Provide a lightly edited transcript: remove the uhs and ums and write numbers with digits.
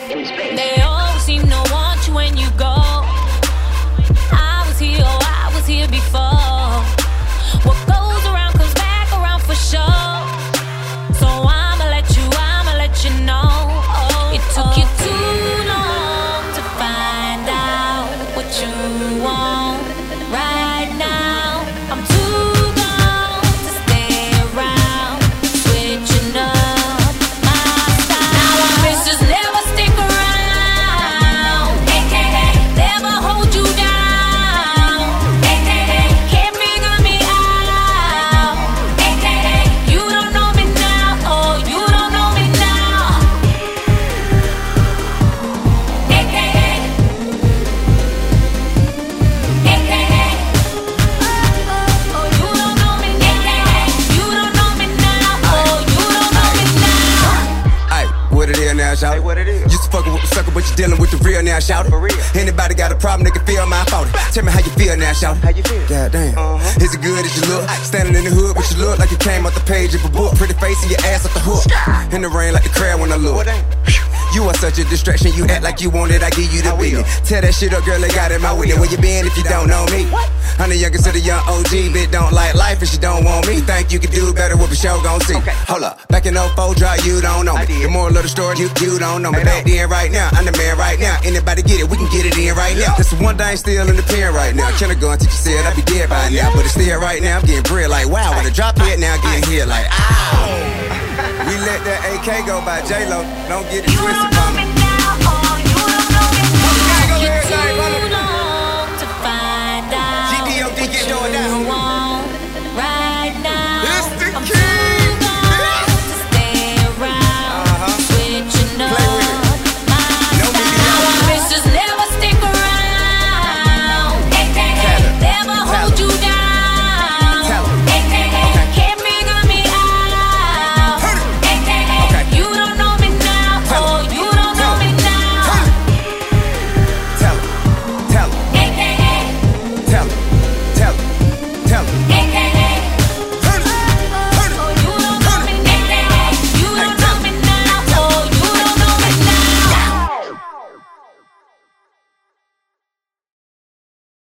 in space. They always seem to want you when you go. I was here, oh, I was here before. What goes around comes back around for sure. So I'ma let you know. Oh, it took you too long to find out what you want right now. I'm too gone to stay around, switching up my style. Now I wish just never stick around, AKA never hold you down, AKA can't figure me out, AKA you don't know me now, oh you don't know me now, AKA oh you don't know me now, you don't know me now, oh you don't know me now. Ay, what it is now, shout it. What it is? Used to fucking with the sucker, but you dealing with the real now, shout it. For real. Anybody got a problem, they can feel my fault. Tell me how you feel now, shout it. How you feel? God damn. Is it good as you look? Standing in the hood, but you look like you came off the page of a book. Pretty face and your ass off the hook. In the rain like the crowd when I look. What ain't? You are such a distraction, you act like you want it, I give you the witness. Tell that shit up, girl, they got it my witness. Where you been if you don't know me? I'm the youngest of the young OG, bitch don't like life and she don't want me. Think you can do better, what the show gon' see. Okay. Hold up, back in 04 dry, you don't know me. The moral of the story, you don't know me. Back then, right now, I'm the man right now. Anybody get it, we can get it in right now. This one thing still in the pen right now. Killer gun teacher said I'd be dead by now, but it's still right now. I'm getting bread like wow. When I drop it, now I'm getting hit like ow. We let that AK go by J-Lo. Don't get it You twisted, don't know mama. me